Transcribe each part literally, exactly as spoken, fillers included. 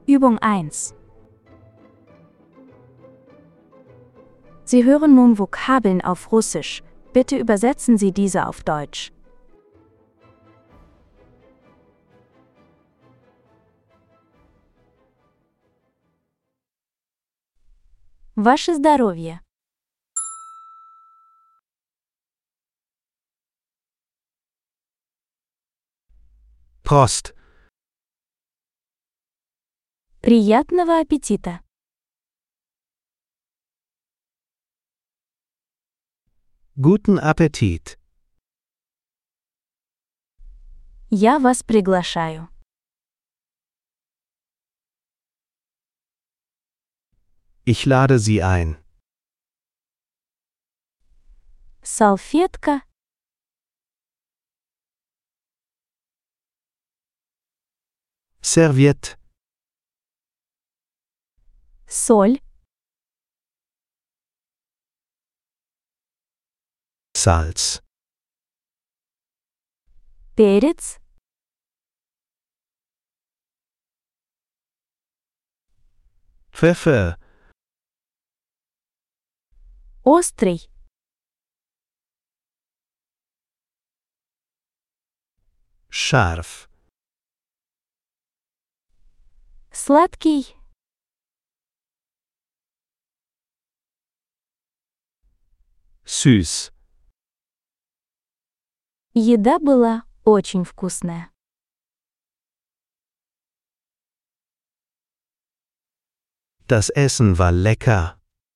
Übung eins. Sie hören nun Vokabeln auf Russisch. Bitte übersetzen Sie diese auf Deutsch. Ваше здоровье. Prost. Приятного аппетита. Guten Appetit. Я вас приглашаю. Ich lade Sie ein. Салфетка. Serviette. Соль. Salz. Перец. Pfeffer. Острый. Scharf. Сладкий. Süß. Еда была очень вкусная. Das Essen war lecker.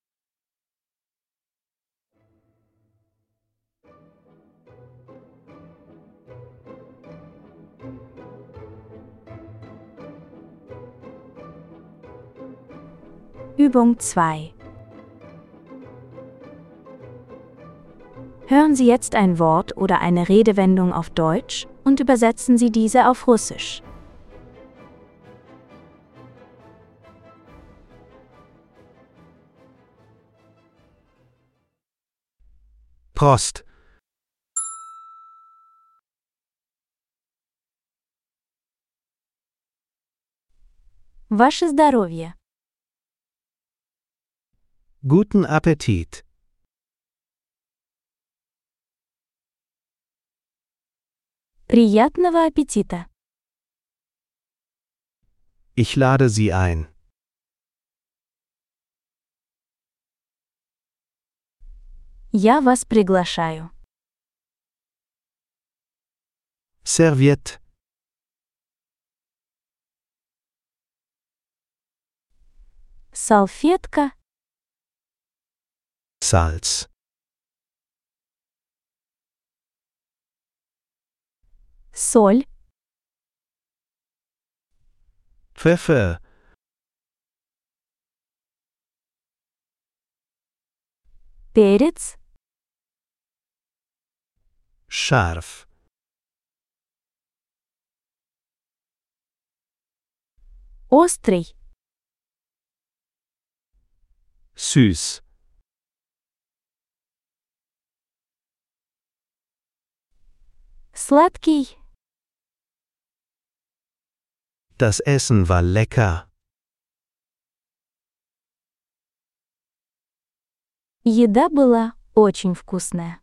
Übung zwei. Hören Sie jetzt ein Wort oder eine Redewendung auf Deutsch und übersetzen Sie diese auf Russisch. Prost. Ваше здоровье. Guten Appetit. Приятного аппетита. Ich lade Sie ein. Я вас приглашаю. Serviette. Салфетка. Salz. Соль. Pfeffer. Перец. Scharf. Острый. Süß. Сладкий. Das Essen war lecker. Еда была очень вкусная.